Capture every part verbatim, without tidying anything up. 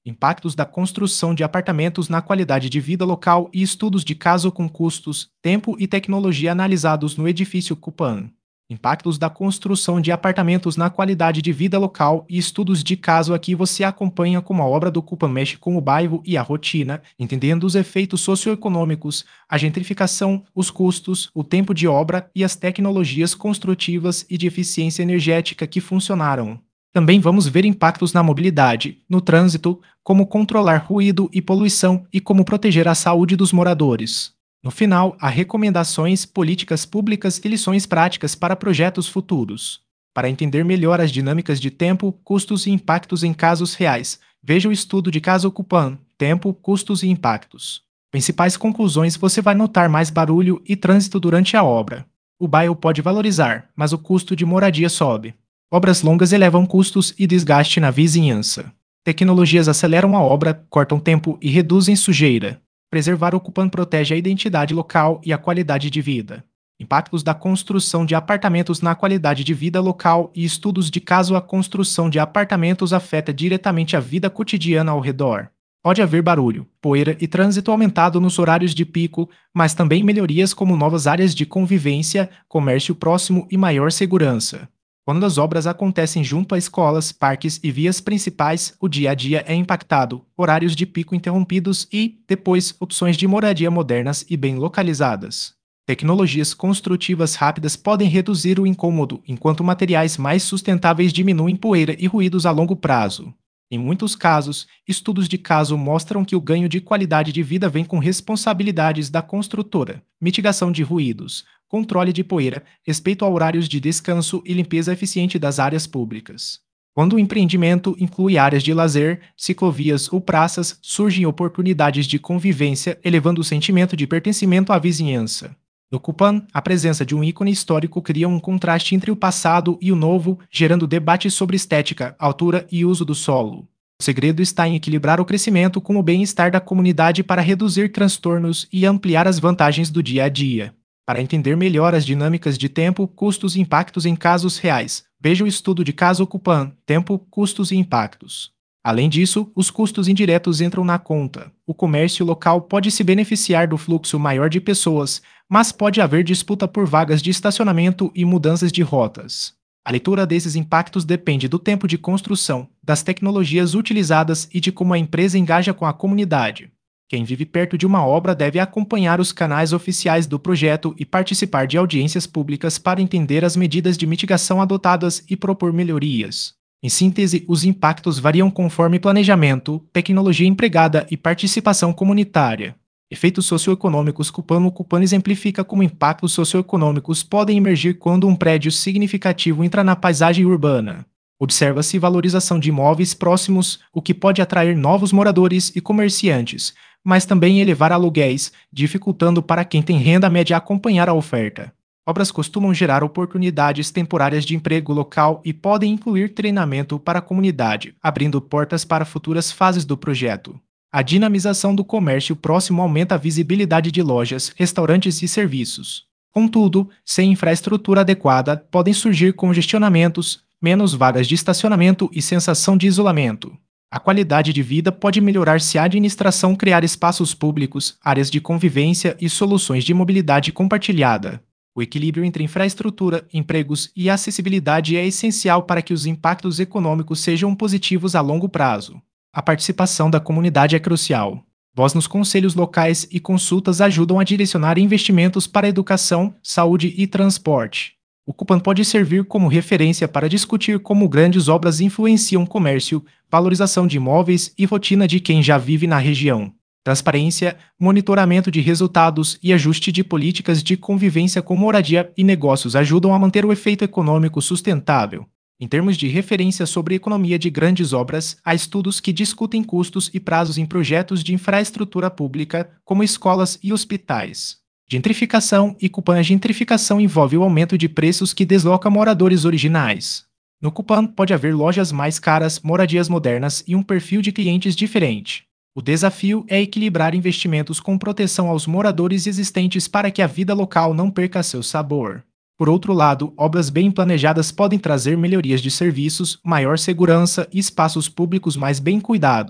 Impactos da construção de apartamentos na qualidade de vida local e estudos de caso com custos, tempo e tecnologia analisados no edifício Cupan. Impactos da construção de apartamentos na qualidade de vida local e estudos de caso aqui você acompanha como a obra do Cupan mexe com o bairro e a rotina, entendendo os efeitos socioeconômicos, a gentrificação, os custos, o tempo de obra e as tecnologias construtivas e de eficiência energética que funcionaram. Também vamos ver impactos na mobilidade, no trânsito, como controlar ruído e poluição e como proteger a saúde dos moradores. No final, há recomendações, políticas públicas e lições práticas para projetos futuros. Para entender melhor as dinâmicas de tempo, custos e impactos em casos reais, veja o estudo de caso Cupan, tempo, custos e impactos. Principais conclusões: você vai notar mais barulho e trânsito durante a obra. O bairro pode valorizar, mas o custo de moradia sobe. Obras longas elevam custos e desgaste na vizinhança. Tecnologias aceleram a obra, cortam tempo e reduzem sujeira. Preservar o Cupan protege a identidade local e a qualidade de vida. Impactos da construção de apartamentos na qualidade de vida local e estudos de caso a construção de apartamentos afeta diretamente a vida cotidiana ao redor. Pode haver barulho, poeira e trânsito aumentado nos horários de pico, mas também melhorias como novas áreas de convivência, comércio próximo e maior segurança. Quando as obras acontecem junto a escolas, parques e vias principais, o dia a dia é impactado, horários de pico interrompidos e, depois, opções de moradia modernas e bem localizadas. Tecnologias construtivas rápidas podem reduzir o incômodo, enquanto materiais mais sustentáveis diminuem poeira e ruídos a longo prazo. Em muitos casos, estudos de caso mostram que o ganho de qualidade de vida vem com responsabilidades da construtora, mitigação de ruídos, controle de poeira, respeito a horários de descanso e limpeza eficiente das áreas públicas. Quando o empreendimento inclui áreas de lazer, ciclovias ou praças, surgem oportunidades de convivência, elevando o sentimento de pertencimento à vizinhança. No Cupan, a presença de um ícone histórico cria um contraste entre o passado e o novo, gerando debates sobre estética, altura e uso do solo. O segredo está em equilibrar o crescimento com o bem-estar da comunidade para reduzir transtornos e ampliar as vantagens do dia a dia. Para entender melhor as dinâmicas de tempo, custos e impactos em casos reais, veja o estudo de caso Cupan, tempo, custos e impactos. Além disso, os custos indiretos entram na conta. O comércio local pode se beneficiar do fluxo maior de pessoas, mas pode haver disputa por vagas de estacionamento e mudanças de rotas. A leitura desses impactos depende do tempo de construção, das tecnologias utilizadas e de como a empresa engaja com a comunidade. Quem vive perto de uma obra deve acompanhar os canais oficiais do projeto e participar de audiências públicas para entender as medidas de mitigação adotadas e propor melhorias. Em síntese, os impactos variam conforme planejamento, tecnologia empregada e participação comunitária. Efeitos socioeconômicos. Cupan O Cupan exemplifica como impactos socioeconômicos podem emergir quando um prédio significativo entra na paisagem urbana. Observa-se valorização de imóveis próximos, o que pode atrair novos moradores e comerciantes, mas também elevar aluguéis, dificultando para quem tem renda média acompanhar a oferta. Obras costumam gerar oportunidades temporárias de emprego local e podem incluir treinamento para a comunidade, abrindo portas para futuras fases do projeto. A dinamização do comércio próximo aumenta a visibilidade de lojas, restaurantes e serviços. Contudo, sem infraestrutura adequada, podem surgir congestionamentos, menos vagas de estacionamento e sensação de isolamento. A qualidade de vida pode melhorar se a administração criar espaços públicos, áreas de convivência e soluções de mobilidade compartilhada. O equilíbrio entre infraestrutura, empregos e acessibilidade é essencial para que os impactos econômicos sejam positivos a longo prazo. A participação da comunidade é crucial. Voz nos conselhos locais e consultas ajudam a direcionar investimentos para educação, saúde e transporte. O Cupan pode servir como referência para discutir como grandes obras influenciam comércio, valorização de imóveis e rotina de quem já vive na região. Transparência, monitoramento de resultados e ajuste de políticas de convivência com moradia e negócios ajudam a manter o efeito econômico sustentável. Em termos de referência sobre economia de grandes obras, há estudos que discutem custos e prazos em projetos de infraestrutura pública, como escolas e hospitais. Gentrificação e Cupan. A gentrificação envolve o aumento de preços que desloca moradores originais. No Cupan pode haver lojas mais caras, moradias modernas e um perfil de clientes diferente. O desafio é equilibrar investimentos com proteção aos moradores existentes para que a vida local não perca seu sabor. Por outro lado, obras bem planejadas podem trazer melhorias de serviços, maior segurança e espaços públicos mais bem cuidados.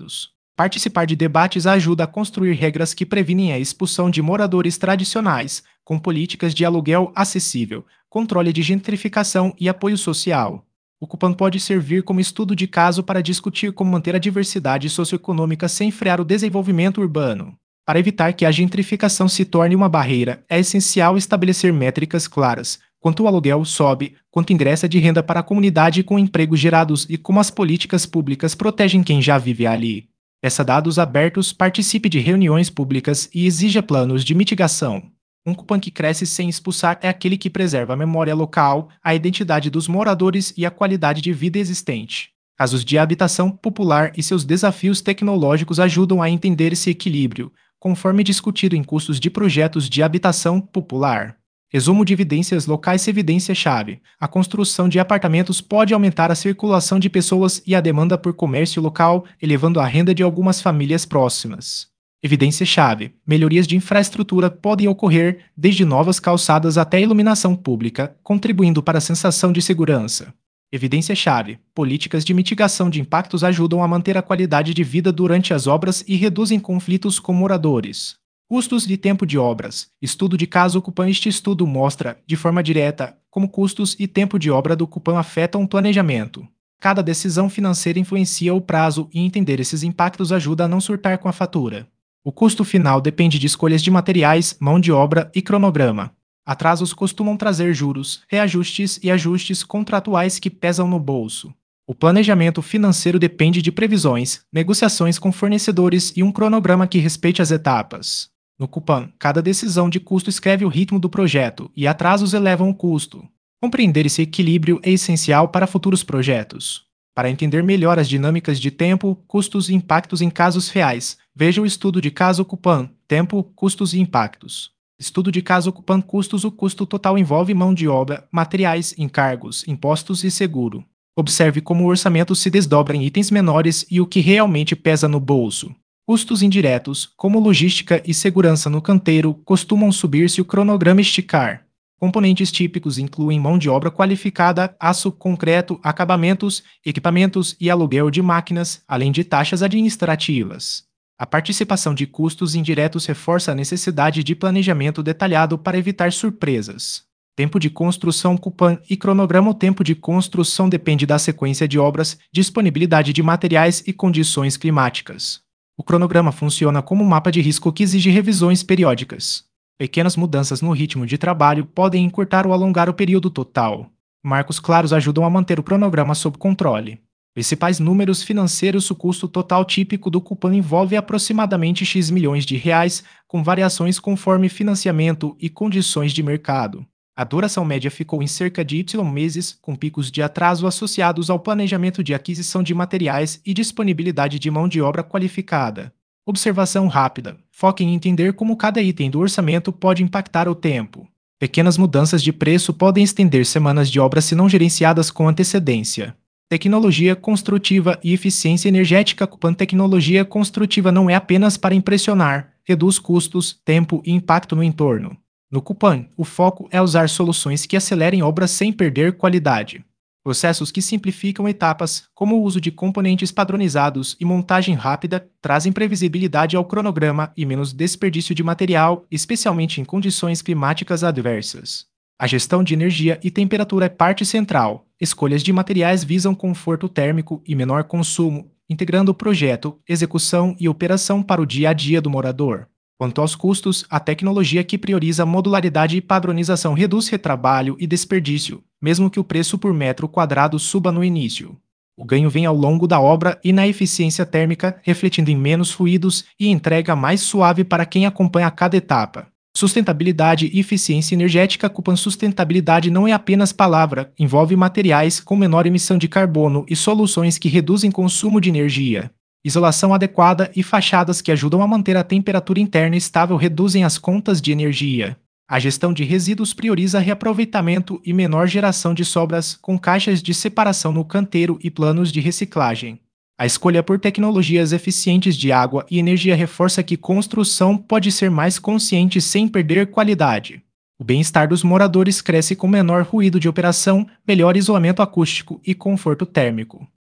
Participar de debates ajuda a construir regras que previnem a expulsão de moradores tradicionais, com políticas de aluguel acessível, controle de gentrificação e apoio social. O Cupan pode servir como estudo de caso para discutir como manter a diversidade socioeconômica sem frear o desenvolvimento urbano. Para evitar que a gentrificação se torne uma barreira, é essencial estabelecer métricas claras, quanto o aluguel sobe, quanto ingressa de renda para a comunidade com empregos gerados e como as políticas públicas protegem quem já vive ali. Peça dados abertos, participe de reuniões públicas e exija planos de mitigação. Um Cupan que cresce sem expulsar é aquele que preserva a memória local, a identidade dos moradores e a qualidade de vida existente. Casos de habitação popular e seus desafios tecnológicos ajudam a entender esse equilíbrio, conforme discutido em custos de projetos de habitação popular. Resumo de evidências locais. Evidência-chave: a construção de apartamentos pode aumentar a circulação de pessoas e a demanda por comércio local, elevando a renda de algumas famílias próximas. Evidência-chave: melhorias de infraestrutura podem ocorrer, desde novas calçadas até iluminação pública, contribuindo para a sensação de segurança. Evidência-chave: políticas de mitigação de impactos ajudam a manter a qualidade de vida durante as obras e reduzem conflitos com moradores. Custos de tempo de obras. Estudo de caso Cupan. Este estudo mostra, de forma direta, como custos e tempo de obra do Cupan afetam o planejamento. Cada decisão financeira influencia o prazo e entender esses impactos ajuda a não surtar com a fatura. O custo final depende de escolhas de materiais, mão de obra e cronograma. Atrasos costumam trazer juros, reajustes e ajustes contratuais que pesam no bolso. O planejamento financeiro depende de previsões, negociações com fornecedores e um cronograma que respeite as etapas. No Cupan, cada decisão de custo escreve o ritmo do projeto e atrasos elevam o custo. Compreender esse equilíbrio é essencial para futuros projetos. Para entender melhor as dinâmicas de tempo, custos e impactos em casos reais, veja o estudo de caso Cupan, tempo, custos e impactos. Estudo de caso Cupan. Custos. O custo total envolve mão de obra, materiais, encargos, impostos e seguro. Observe como o orçamento se desdobra em itens menores e o que realmente pesa no bolso. Custos indiretos, como logística e segurança no canteiro, costumam subir se o cronograma esticar. Componentes típicos incluem mão de obra qualificada, aço, concreto, acabamentos, equipamentos e aluguel de máquinas, além de taxas administrativas. A participação de custos indiretos reforça a necessidade de planejamento detalhado para evitar surpresas. Tempo de construção Cupan e cronograma. O tempo de construção depende da sequência de obras, disponibilidade de materiais e condições climáticas. O cronograma funciona como um mapa de risco que exige revisões periódicas. Pequenas mudanças no ritmo de trabalho podem encurtar ou alongar o período total. Marcos claros ajudam a manter o cronograma sob controle. Principais números financeiros. O custo total típico do Cupan envolve aproximadamente X milhões de reais, com variações conforme financiamento e condições de mercado. A duração média ficou em cerca de Y meses, com picos de atraso associados ao planejamento de aquisição de materiais e disponibilidade de mão de obra qualificada. Observação rápida: foque em entender como cada item do orçamento pode impactar o tempo. Pequenas mudanças de preço podem estender semanas de obra se não gerenciadas com antecedência. Tecnologia construtiva e eficiência energética. Cupan. Tecnologia construtiva não é apenas para impressionar, reduz custos, tempo e impacto no entorno. No Cupan, o foco é usar soluções que acelerem obras sem perder qualidade. Processos que simplificam etapas, como o uso de componentes padronizados e montagem rápida, trazem previsibilidade ao cronograma e menos desperdício de material, especialmente em condições climáticas adversas. A gestão de energia e temperatura é parte central. Escolhas de materiais visam conforto térmico e menor consumo, integrando o projeto, execução e operação para o dia a dia do morador. Quanto aos custos, a tecnologia que prioriza modularidade e padronização reduz retrabalho e desperdício, mesmo que o preço por metro quadrado suba no início. O ganho vem ao longo da obra e na eficiência térmica, refletindo em menos ruídos e entrega mais suave para quem acompanha cada etapa. Sustentabilidade e eficiência energética. Cupan. Sustentabilidade não é apenas palavra, envolve materiais com menor emissão de carbono e soluções que reduzem consumo de energia. Isolação adequada e fachadas que ajudam a manter a temperatura interna estável reduzem as contas de energia. A gestão de resíduos prioriza reaproveitamento e menor geração de sobras, com caixas de separação no canteiro e planos de reciclagem. A escolha por tecnologias eficientes de água e energia reforça que construção pode ser mais consciente sem perder qualidade. O bem-estar dos moradores cresce com menor ruído de operação, melhor isolamento acústico e conforto térmico.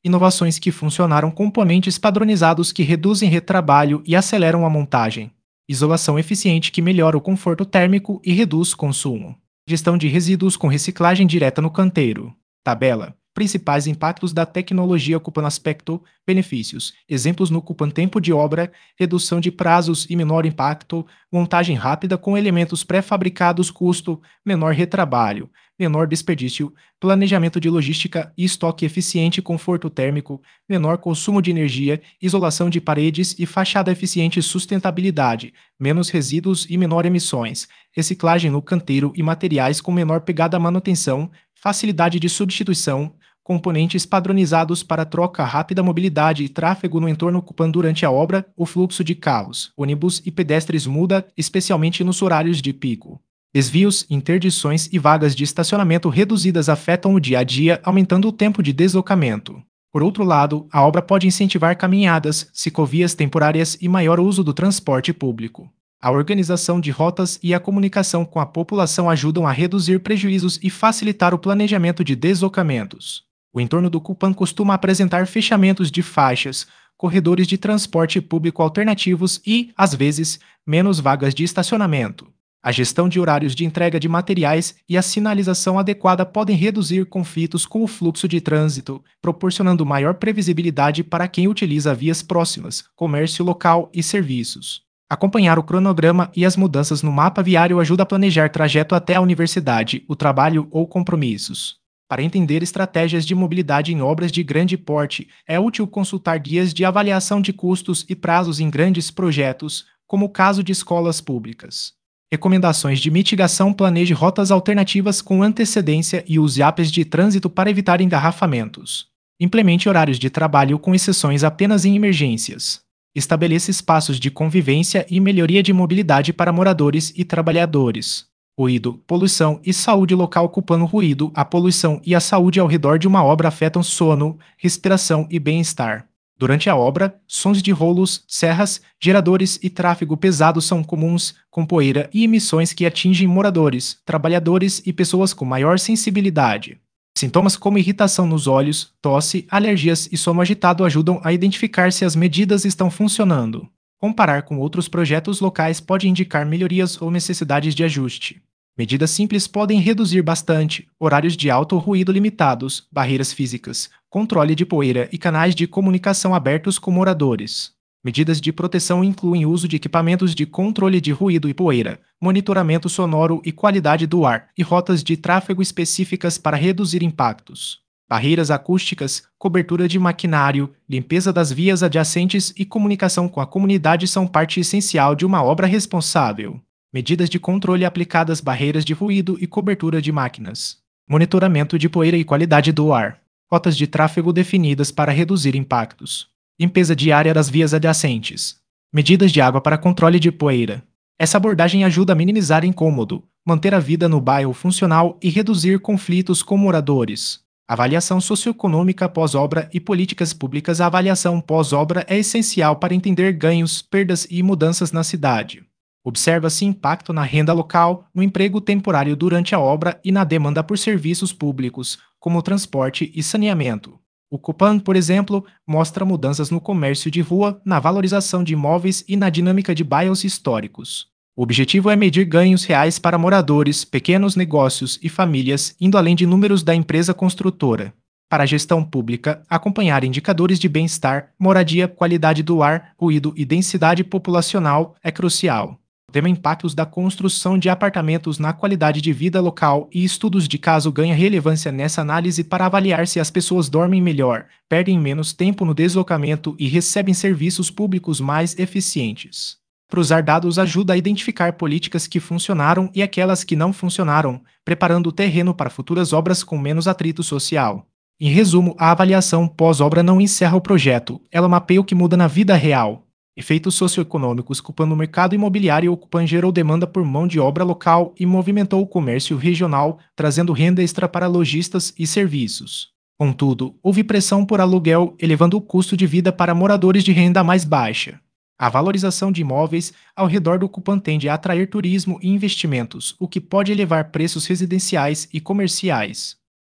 Inovações que funcionaram: componentes padronizados que reduzem retrabalho e aceleram a montagem. Isolação eficiente que melhora o conforto térmico e reduz consumo. Gestão de resíduos com reciclagem direta no canteiro. Tabela. Principais impactos da tecnologia ocupando aspecto, benefícios. Exemplos no ocupam tempo de obra, redução de prazos e menor impacto, montagem rápida com elementos pré-fabricados, custo, menor retrabalho, menor desperdício, planejamento de logística e estoque eficiente, conforto térmico, menor consumo de energia, isolação de paredes e fachada eficiente, sustentabilidade, menos resíduos e menor emissões, reciclagem no canteiro e materiais com menor pegada, manutenção, facilidade de substituição, componentes padronizados para troca rápida, mobilidade e tráfego no entorno ocupando durante a obra, o fluxo de carros, ônibus e pedestres muda, especialmente nos horários de pico. Desvios, interdições e vagas de estacionamento reduzidas afetam o dia a dia, aumentando o tempo de deslocamento. Por outro lado, a obra pode incentivar caminhadas, ciclovias temporárias e maior uso do transporte público. A organização de rotas e a comunicação com a população ajudam a reduzir prejuízos e facilitar o planejamento de deslocamentos. O entorno do Copan costuma apresentar fechamentos de faixas, corredores de transporte público alternativos e, às vezes, menos vagas de estacionamento. A gestão de horários de entrega de materiais e a sinalização adequada podem reduzir conflitos com o fluxo de trânsito, proporcionando maior previsibilidade para quem utiliza vias próximas, comércio local e serviços. Acompanhar o cronograma e as mudanças no mapa viário ajuda a planejar trajeto até a universidade, o trabalho ou compromissos. Para entender estratégias de mobilidade em obras de grande porte, é útil consultar guias de avaliação de custos e prazos em grandes projetos, como o caso de escolas públicas. Recomendações de mitigação: planeje rotas alternativas com antecedência e use apps de trânsito para evitar engarrafamentos. Implemente horários de trabalho com exceções apenas em emergências. Estabeleça espaços de convivência e melhoria de mobilidade para moradores e trabalhadores. Ruído, poluição e saúde local. Ocupando ruído, a poluição e a saúde ao redor de uma obra afetam sono, respiração e bem-estar. Durante a obra, sons de rolos, serras, geradores e tráfego pesado são comuns, com poeira e emissões que atingem moradores, trabalhadores e pessoas com maior sensibilidade. Sintomas como irritação nos olhos, tosse, alergias e sono agitado ajudam a identificar se as medidas estão funcionando. Comparar com outros projetos locais pode indicar melhorias ou necessidades de ajuste. Medidas simples podem reduzir bastante: horários de alto ruído limitados, barreiras físicas, controle de poeira e canais de comunicação abertos com moradores. Medidas de proteção incluem uso de equipamentos de controle de ruído e poeira, monitoramento sonoro e qualidade do ar, e rotas de tráfego específicas para reduzir impactos. Barreiras acústicas, cobertura de maquinário, limpeza das vias adjacentes e comunicação com a comunidade são parte essencial de uma obra responsável. Medidas de controle aplicadas: barreiras de ruído e cobertura de máquinas. Monitoramento de poeira e qualidade do ar. Rotas de tráfego definidas para reduzir impactos. Limpeza diária das vias adjacentes. Medidas de água para controle de poeira. Essa abordagem ajuda a minimizar incômodo, manter a vida no bairro funcional e reduzir conflitos com moradores. Avaliação socioeconômica pós-obra e políticas públicas. A avaliação pós-obra é essencial para entender ganhos, perdas e mudanças na cidade. Observa-se impacto na renda local, no emprego temporário durante a obra e na demanda por serviços públicos, como transporte e saneamento. O Copan, por exemplo, mostra mudanças no comércio de rua, na valorização de imóveis e na dinâmica de bairros históricos. O objetivo é medir ganhos reais para moradores, pequenos negócios e famílias, indo além de números da empresa construtora. Para a gestão pública, acompanhar indicadores de bem-estar, moradia, qualidade do ar, ruído e densidade populacional é crucial. O tema impactos da construção de apartamentos na qualidade de vida local e estudos de caso ganha relevância nessa análise para avaliar se as pessoas dormem melhor, perdem menos tempo no deslocamento e recebem serviços públicos mais eficientes. Cruzar dados ajuda a identificar políticas que funcionaram e aquelas que não funcionaram, preparando o terreno para futuras obras com menos atrito social. Em resumo, a avaliação pós-obra não encerra o projeto, ela mapeia o que muda na vida real. Efeitos socioeconômicos: culpando o mercado imobiliário, o Copan gerou demanda por mão de obra local e movimentou o comércio regional, trazendo renda extra para lojistas e serviços. Contudo, houve pressão por aluguel, elevando o custo de vida para moradores de renda mais baixa. A valorização de imóveis ao redor do Copan tende a atrair turismo e investimentos, o que pode elevar preços residenciais e comerciais.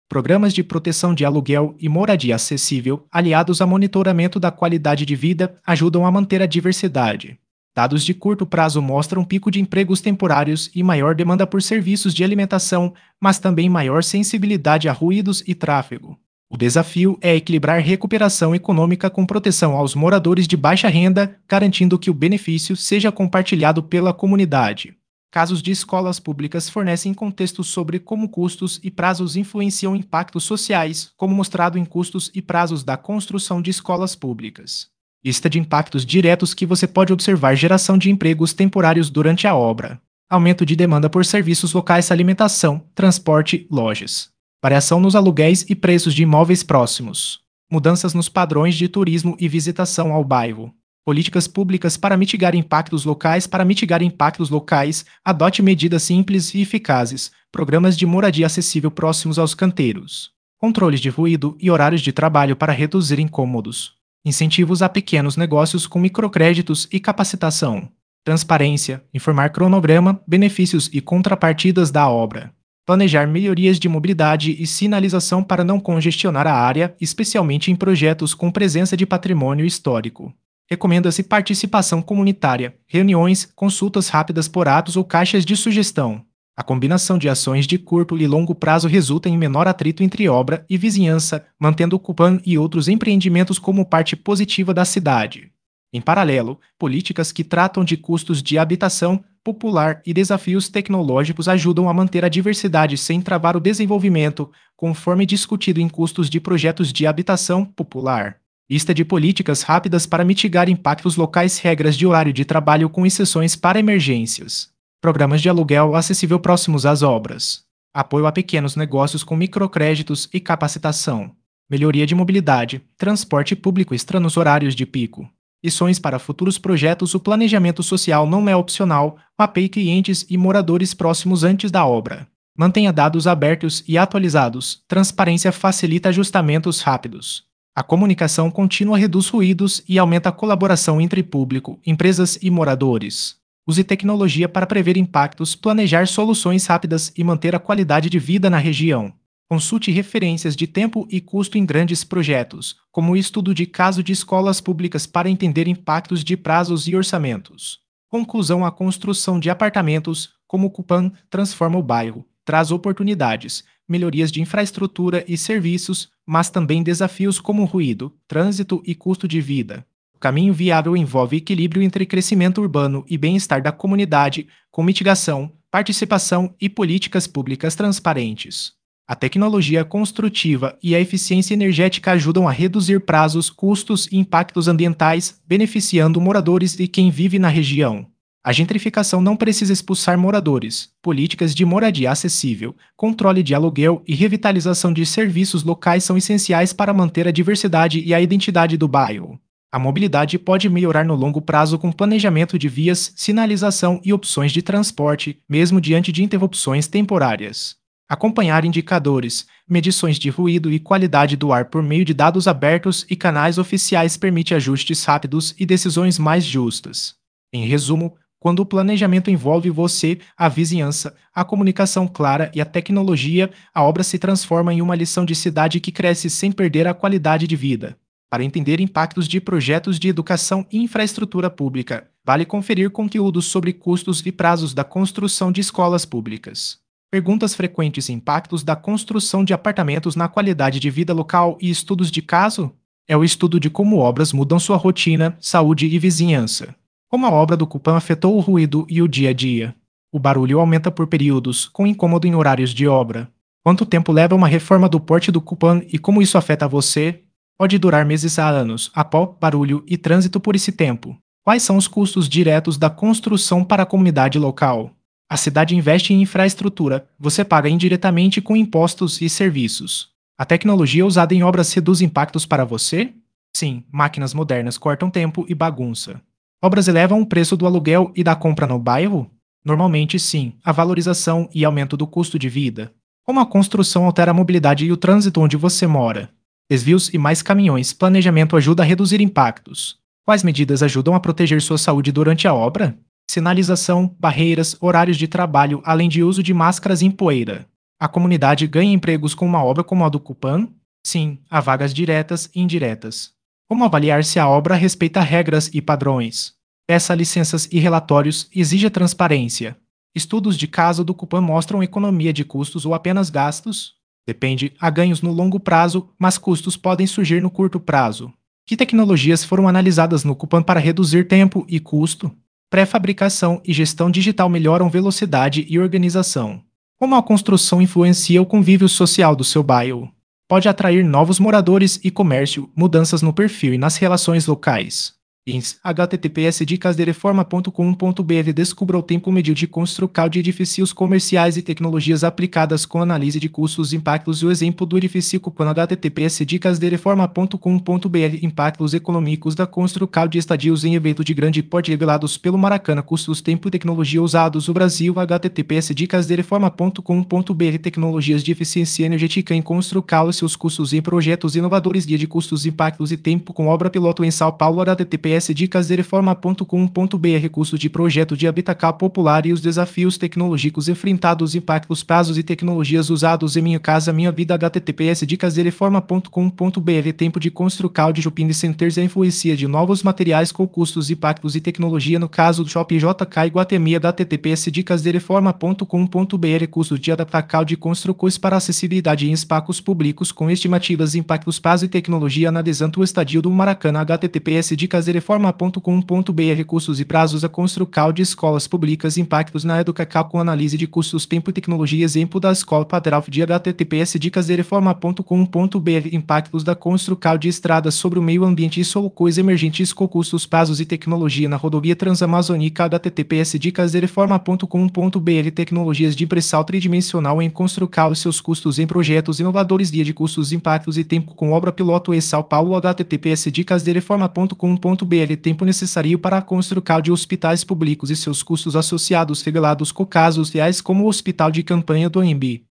Programas de proteção de aluguel e moradia acessível, aliados a monitoramento da qualidade de vida, ajudam a manter a diversidade. Dados de curto prazo mostram pico de empregos temporários e maior demanda por serviços de alimentação, mas também maior sensibilidade a ruídos e tráfego. O desafio é equilibrar recuperação econômica com proteção aos moradores de baixa renda, garantindo que o benefício seja compartilhado pela comunidade. Casos de escolas públicas fornecem contextos sobre como custos e prazos influenciam impactos sociais, como mostrado em custos e prazos da construção de escolas públicas. Lista de impactos diretos que você pode observar: geração de empregos temporários durante a obra, aumento de demanda por serviços locais, alimentação, transporte, lojas, variação nos aluguéis e preços de imóveis próximos, mudanças nos padrões de turismo e visitação ao bairro. Políticas públicas para mitigar impactos locais. Para mitigar impactos locais, adote medidas simples e eficazes, programas de moradia acessível próximos aos canteiros, controles de ruído e horários de trabalho para reduzir incômodos, incentivos a pequenos negócios com microcréditos e capacitação, transparência, informar cronograma, benefícios e contrapartidas da obra, planejar melhorias de mobilidade e sinalização para não congestionar a área, especialmente em projetos com presença de patrimônio histórico. Recomenda-se participação comunitária, reuniões, consultas rápidas por atos ou caixas de sugestão. A combinação de ações de curto e longo prazo resulta em menor atrito entre obra e vizinhança, mantendo o Copan e outros empreendimentos como parte positiva da cidade. Em paralelo, políticas que tratam de custos de habitação popular e desafios tecnológicos ajudam a manter a diversidade sem travar o desenvolvimento, conforme discutido em custos de projetos de habitação popular. Lista de políticas rápidas para mitigar impactos locais. Regras de horário de trabalho com exceções para emergências. Programas de aluguel acessível próximos às obras. Apoio a pequenos negócios com microcréditos e capacitação. Melhoria de mobilidade, transporte público extra nos horários de pico. Lições para futuros projetos. O planejamento social não é opcional. Mapeie clientes e moradores próximos antes da obra. Mantenha dados abertos e atualizados. Transparência facilita ajustamentos rápidos. A comunicação contínua reduz ruídos e aumenta a colaboração entre público, empresas e moradores. Use tecnologia para prever impactos, planejar soluções rápidas e manter a qualidade de vida na região. Consulte referências de tempo e custo em grandes projetos, como o estudo de caso de escolas públicas, para entender impactos de prazos e orçamentos. Conclusão: a construção de apartamentos, como o Copan, transforma o bairro, traz oportunidades, melhorias de infraestrutura e serviços, mas também desafios como ruído, trânsito e custo de vida. O caminho viável envolve equilíbrio entre crescimento urbano e bem-estar da comunidade, com mitigação, participação e políticas públicas transparentes. A tecnologia construtiva e a eficiência energética ajudam a reduzir prazos, custos e impactos ambientais, beneficiando moradores e quem vive na região. A gentrificação não precisa expulsar moradores. Políticas de moradia acessível, controle de aluguel e revitalização de serviços locais são essenciais para manter a diversidade e a identidade do bairro. A mobilidade pode melhorar no longo prazo com planejamento de vias, sinalização e opções de transporte, mesmo diante de interrupções temporárias. Acompanhar indicadores, medições de ruído e qualidade do ar por meio de dados abertos e canais oficiais permite ajustes rápidos e decisões mais justas. Em resumo, quando o planejamento envolve você, a vizinhança, a comunicação clara e a tecnologia, a obra se transforma em uma lição de cidade que cresce sem perder a qualidade de vida. Para entender impactos de projetos de educação e infraestrutura pública, vale conferir conteúdos sobre custos e prazos da construção de escolas públicas. Perguntas frequentes: impactos da construção de apartamentos na qualidade de vida local e estudos de caso? É o estudo de como obras mudam sua rotina, saúde e vizinhança. Como a obra do Copan afetou o ruído e o dia a dia? O barulho aumenta por períodos, com incômodo em horários de obra. Quanto tempo leva uma reforma do porte do Copan e como isso afeta você? Pode durar meses a anos, a pó, barulho e trânsito por esse tempo. Quais são os custos diretos da construção para a comunidade local? A cidade investe em infraestrutura, você paga indiretamente com impostos e serviços. A tecnologia usada em obras reduz impactos para você? Sim, máquinas modernas cortam tempo e bagunça. Obras elevam o preço do aluguel e da compra no bairro? Normalmente sim, a valorização e aumento do custo de vida. Como a construção altera a mobilidade e o trânsito onde você mora? Desvios e mais caminhões. Planejamento ajuda a reduzir impactos. Quais medidas ajudam a proteger sua saúde durante a obra? Sinalização, barreiras, horários de trabalho, além de uso de máscaras em poeira. A comunidade ganha empregos com uma obra como a do Copan? Sim, há vagas diretas e indiretas. Como avaliar se a obra respeita regras e padrões? Peça licenças e relatórios, exija transparência. Estudos de caso do Copan mostram economia de custos ou apenas gastos? Depende, há ganhos no longo prazo, mas custos podem surgir no curto prazo. Que tecnologias foram analisadas no Copan para reduzir tempo e custo? Pré-fabricação e gestão digital melhoram velocidade e organização. Como a construção influencia o convívio social do seu bairro? Pode atrair novos moradores e comércio, mudanças no perfil e nas relações locais. Ins, https dicas de reforma ponto com ponto br. Descubra o tempo médio de construção de edifícios comerciais e tecnologias aplicadas com análise de custos e impactos. O exemplo do edifício Copan. Https dicas de reforma ponto com ponto br. Impactos econômicos da construção de estadios em evento de grande porte revelados pelo Maracanã. Custos, tempo e tecnologia usados no Brasil. Https dicas de reforma ponto com ponto br. Tecnologias de eficiência energética em construção e seus custos em projetos inovadores. Guia de custos, impactos e tempo com obra piloto em São Paulo. Https dicas de reforma ponto com ponto br. Custo de projeto de habitação popular e os desafios tecnológicos enfrentados, impactos, prazos e tecnologias usados em Minha Casa Minha Vida. Https dicas de reforma ponto com ponto br. Tempo de construção de shopping centers. A influência de novos materiais com custos, impactos e tecnologia no caso do Shopping J K Iguatemi. Https dicas de reforma ponto com ponto br. Custo de adaptação de construções para acessibilidade em espaços públicos com estimativas, impactos, prazo e tecnologia analisando o estadio do Maracanã. Https dicas de reforma ponto com ponto br. Custos e prazos a construção de escolas públicas, impactos na educação com análise de custos, tempo e tecnologia. Exemplo da Escola Padrão de https dicas de reforma ponto com ponto br. Impactos da construção de estradas sobre o meio ambiente e soluções emergentes com custos, prazos e tecnologia na rodovia Transamazônica. Https dicas de reforma ponto com ponto br. Tecnologias de impressão tridimensional em construção e seus custos em projetos inovadores. Guia de custos, impactos e tempo com obra piloto em São Paulo. Https dicas de reforma ponto com ponto br. Tempo necessário para a construção de hospitais públicos e seus custos associados revelados com casos reais como o Hospital de Campanha do Anhembi.